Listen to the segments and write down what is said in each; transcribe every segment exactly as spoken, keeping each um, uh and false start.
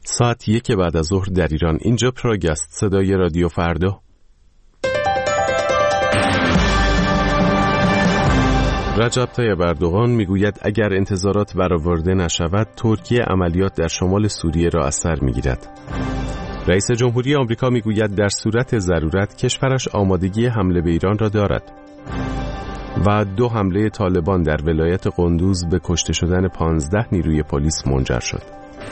ساعت یک بعد از ظهر در ایران. اینجا پراگ است، صدای رادیو فردا. رجب طیب اردوغان میگوید اگر انتظارات برآورده نشود، ترکیه عملیات در شمال سوریه را از سر میگیرد. رئیس جمهوری آمریکا میگوید در صورت ضرورت کشورش آمادگی حمله به ایران را دارد. و دو حمله طالبان در ولایت قندوز به کشته شدن پانزده نیروی پلیس منجر شد.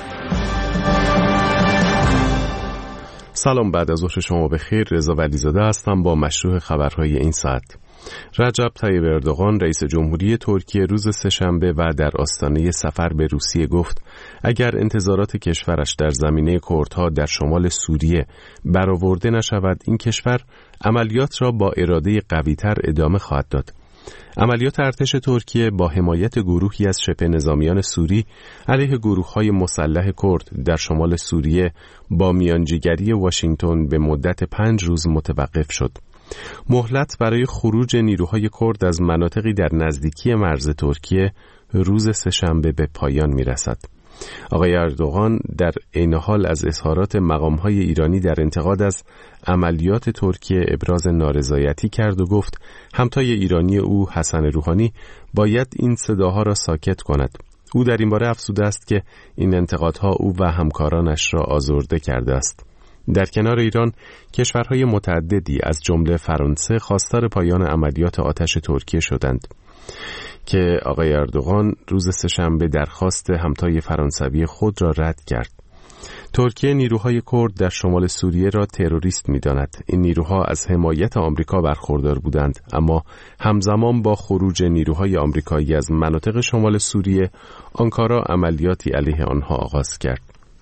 سلام، بعد از ظهر شما بخیر. رضا ولیزاده هستم با مشروع خبرهای این ساعت. رجب طیب اردوغان رئیس جمهوری ترکیه روز سه‌شنبه و در آستانه سفر به روسیه گفت اگر انتظارات کشورش در زمینه کردها در شمال سوریه برآورده نشود، این کشور عملیات را با اراده قوی‌تر ادامه خواهد داد. عملیات ارتش ترکیه با حمایت گروهی از شبه نظامیان سوری علیه گروه‌های مسلح کرد در شمال سوریه با میانجیگری واشنگتن به مدت پنج روز متوقف شد. مهلت برای خروج نیروهای کرد از مناطقی در نزدیکی مرز ترکیه روز سه‌شنبه به پایان می‌رسد. آقای اردوغان در عین حال از اظهارات مقام‌های ایرانی در انتقاد از عملیات ترکیه ابراز نارضایتی کرد و گفت همتای ایرانی او حسن روحانی باید این صداها را ساکت کند. او در این باره افزوده است که این انتقادها او و همکارانش را آزرده کرده است. در کنار ایران، کشورهای متعددی از جمله فرانسه خواستار پایان عملیات آتش ترکیه شدند که آقای اردوغان روز سه‌شنبه درخواست همتای فرانسوی خود را رد کرد. ترکیه نیروهای کرد در شمال سوریه را تروریست می‌داند. این نیروها از حمایت آمریکا برخوردار بودند، اما همزمان با خروج نیروهای آمریکایی از مناطق شمال سوریه، آنکارا عملیاتی علیه آنها آغاز کرد.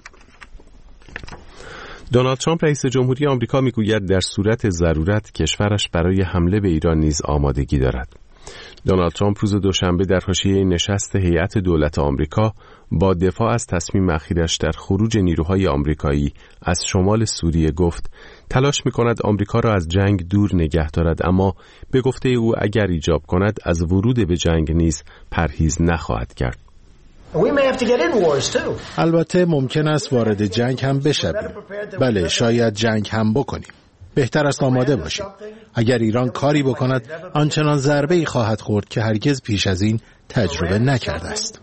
دونالد ترامپ رئیس جمهوری آمریکا میگوید در صورت ضرورت کشورش برای حمله به ایران نیز آمادگی دارد. دونالد ترامپ روز دوشنبه در حاشیه نشست هیئت دولت آمریکا با دفاع از تصمیم اخیرش در خروج نیروهای آمریکایی از شمال سوریه گفت تلاش می‌کند آمریکا را از جنگ دور نگه دارد، اما به گفته او اگر ایجاب کند از ورود به جنگ نیز پرهیز نخواهد کرد. البته ممکن است وارد جنگ هم بشویم. بله، شاید جنگ هم بکنیم. بهتر است آماده باشیم. اگر ایران کاری بکند، آنچنان ضربه‌ای خواهد خورد که هرگز پیش از این تجربه نکرده است.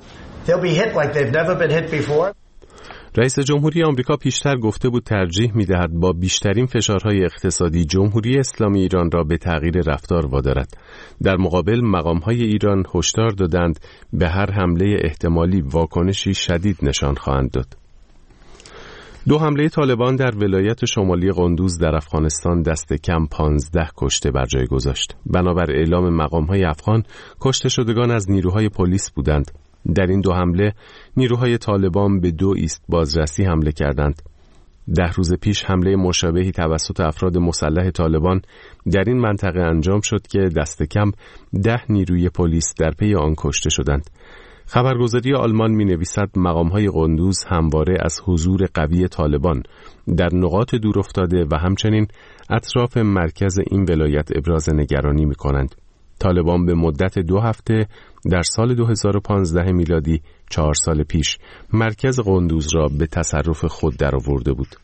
رئیس جمهوری آمریکا پیشتر گفته بود ترجیح می‌دهد با بیشترین فشارهای اقتصادی جمهوری اسلامی ایران را به تغییر رفتار وادارد. در مقابل مقام‌های ایران هشدار دادند به هر حمله احتمالی واکنشی شدید نشان خواهند داد. دو حمله طالبان در ولایت شمالی قندوز در افغانستان دست کم پانزده کشته بر جای گذاشت. بنابر اعلام مقام‌های افغان، کشته شدگان از نیروهای پلیس بودند. در این دو حمله نیروهای طالبان به دو ایست بازرسی حمله کردند. ده روز پیش حمله مشابهی توسط افراد مسلح طالبان در این منطقه انجام شد که دست کم ده نیروی پلیس در پی آن کشته شدند. خبرگزاری آلمان می نویسد مقام‌های قندوز همواره از حضور قوی طالبان در نقاط دورافتاده و همچنین اطراف مرکز این ولایت ابراز نگرانی می کنند. طالبان به مدت دو هفته در سال دو هزار و پانزده میلادی، چهار سال پیش، مرکز قندوز را به تصرف خود درآورده بود.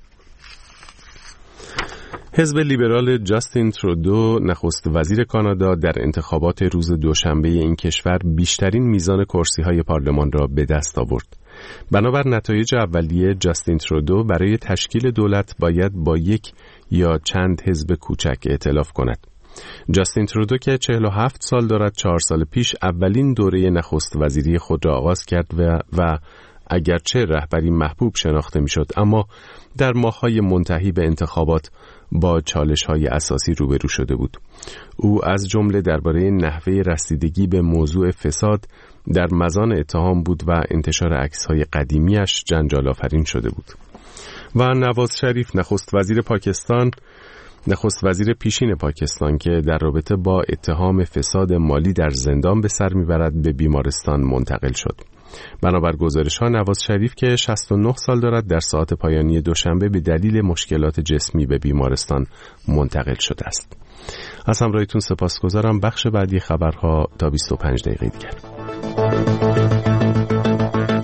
حزب لیبرال جاستین ترودو، نخست وزیر کانادا، در انتخابات روز دوشنبه این کشور بیشترین میزان کرسی‌های پارلمان را به دست آورد. بنابر نتایج اولیه، جاستین ترودو برای تشکیل دولت باید با یک یا چند حزب کوچک ائتلاف کند. جاستین ترودو که چهل و هفت سال دارد، چهار سال پیش اولین دوره نخست وزیری خود را آغاز کرد و, و اگرچه رهبری محبوب شناخته میشد، اما در ماه‌های منتهی به انتخابات با چالش‌های اساسی روبرو شده بود. او از جمله درباره نحوه رسیدگی به موضوع فساد در مزان اتهام بود و انتشار عکس‌های قدیمیش جنجال آفرین شده بود. و نواز شریف، نخست وزیر پاکستان، نخست وزیر پیشین پاکستان که در رابطه با اتهام فساد مالی در زندان به سر میبرد، به بیمارستان منتقل شد. بنابر گزارش‌ها نواز شریف که شصت و نه سال دارد در ساعت پایانی دوشنبه به دلیل مشکلات جسمی به بیمارستان منتقل شده است. از همراهیتون سپاسگزارم. بخش بعدی خبرها تا بیست و پنج دقیقه دیگر.